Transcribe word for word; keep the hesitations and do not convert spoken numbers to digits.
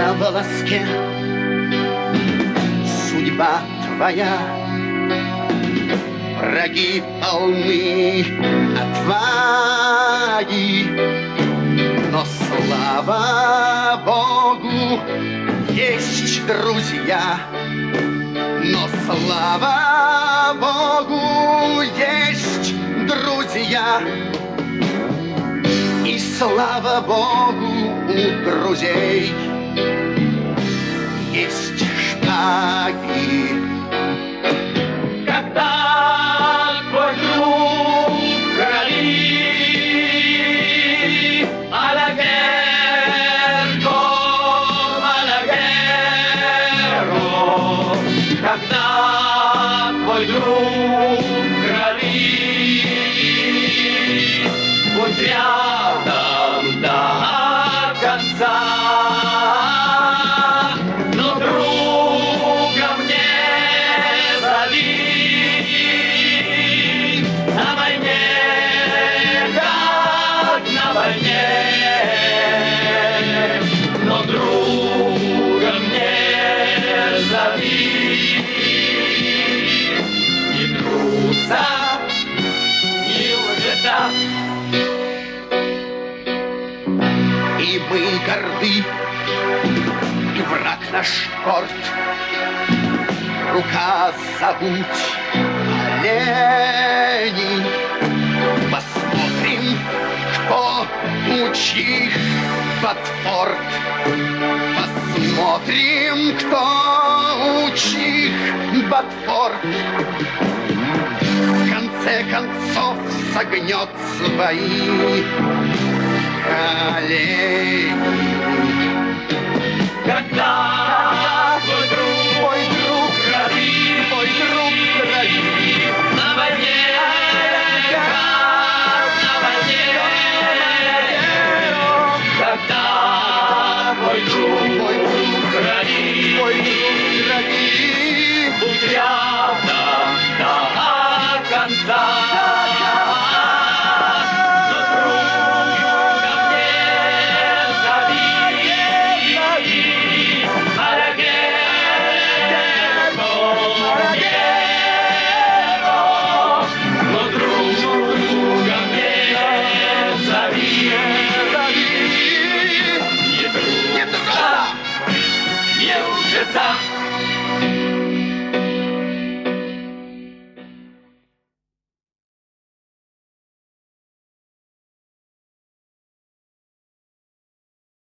на волоске. Судьба твоя, враги полны отваги, но слава Богу, есть друзья. Но слава Богу, есть друзья. И слава Богу, у друзей есть шпаги. Когда твой друг говорит: «Алагерго, Алагеро», когда твой друг говорит: «Будь рядом до конца», но друга мне зови. На войне, как на войне, но друга мне зови. Ни труса, ни лжеца. И мы горды, и враг наш горд. Рука забудь оленей. Посмотрим, кто учих Батфорд. Посмотрим, кто учих Батфорд. В конце концов согнет свои колени.